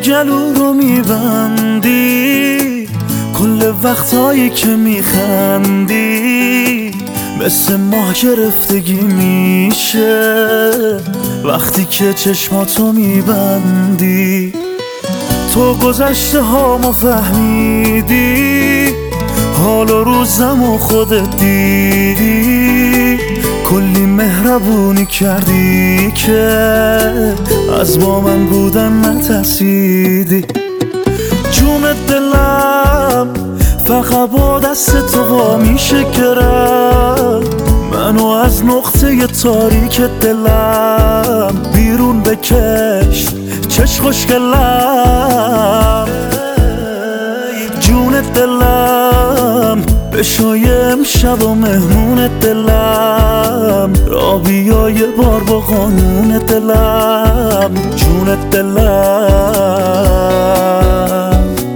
گلو رو میبندی، کل وقتایی که میخندی مثل ماه گرفتگی میشه وقتی که چشماتو میبندی. تو گذشته هامو فهمیدی، حال و روزمو خودت دیدی، کلی مهربونی کردی که از با من بودن نترسیدی. جون دلم فقط با دست تو وا میشه کرد منو از نقطه تاریک دلم بیرون بکش چش خوشگلم. جون دلم بشای امشب و مهمون دلم، را بیا یه بار با قانون دلم. جون دلم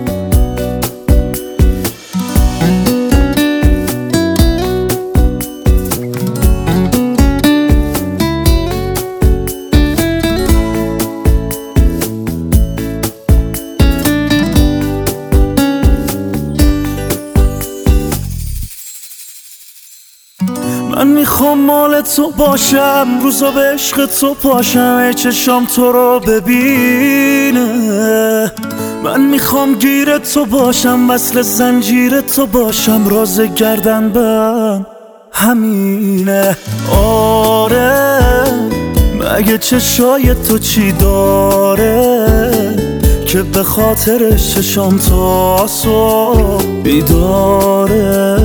من میخوام مال تو باشم، روزا به عشق تو پاشم، ای چشام تو رو ببینه. من میخوام گیر تو باشم، وصل زنجیر تو باشم، راز گردن بم همینه. آره مگه چشای تو چی داره که به خاطرش چشام تا صبح بیداره.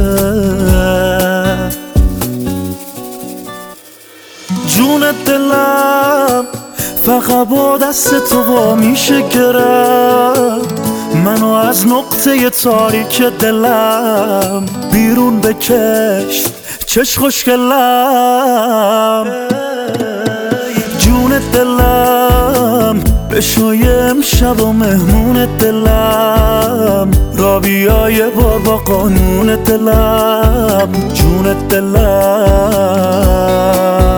جون دلم فقط با دست تو وا میشه گرفت منو از نقطه تاریک دلم بیرون بکش چش خوشگلم. جون دلم بشای امشب و مهمون دلم، را بیا یه بار با قانون دلم. جون دلم